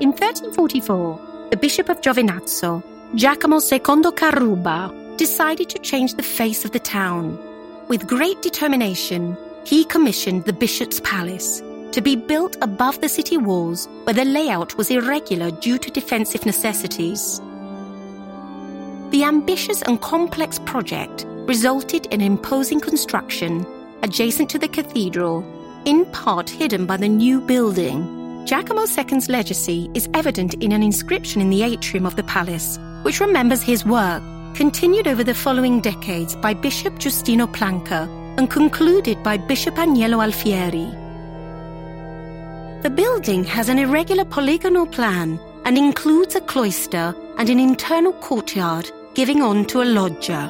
In 1344, the Bishop of Giovinazzo, Giacomo II Caruba, decided to change the face of the town. With great determination, he commissioned the Bishop's Palace to be built above the city walls where the layout was irregular due to defensive necessities. The ambitious and complex project resulted in an imposing construction adjacent to the cathedral, in part hidden by the new building. Giacomo II's legacy is evident in an inscription in the atrium of the palace, which remembers his work, continued over the following decades by Bishop Giustino Planca and concluded by Bishop Agnello Alfieri. The building has an irregular polygonal plan and includes a cloister and an internal courtyard giving on to a loggia.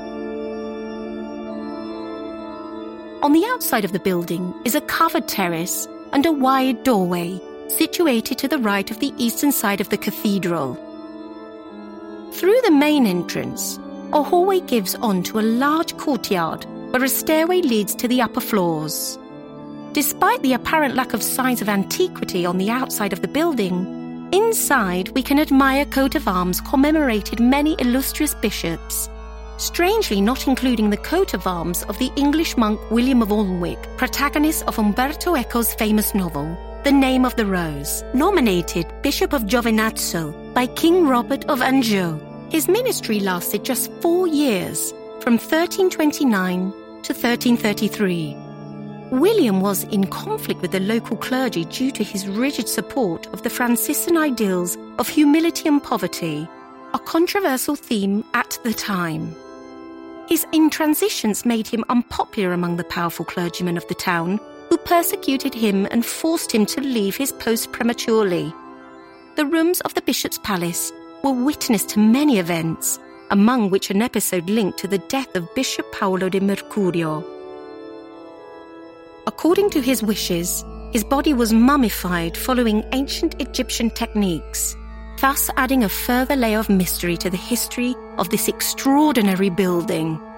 On the outside of the building is a covered terrace and a wide doorway situated to the right of the eastern side of the cathedral. Through the main entrance, a hallway gives on to a large courtyard where a stairway leads to the upper floors. Despite the apparent lack of signs of antiquity on the outside of the building, inside we can admire coat of arms commemorated many illustrious bishops, strangely not including the coat of arms of the English monk William of Alnwick, protagonist of Umberto Eco's famous novel, The Name of the Rose, nominated Bishop of Giovinazzo by King Robert of Anjou. His ministry lasted just 4 years, from 1329 to 1333. William was in conflict with the local clergy due to his rigid support of the Franciscan ideals of humility and poverty, a controversial theme at the time. His intransitions made him unpopular among the powerful clergymen of the town, who persecuted him and forced him to leave his post prematurely. The rooms of the bishop's palace were witness to many events, among which an episode linked to the death of Bishop Paolo de Mercurio. According to his wishes, his body was mummified following ancient Egyptian techniques, thus adding a further layer of mystery to the history of this extraordinary building.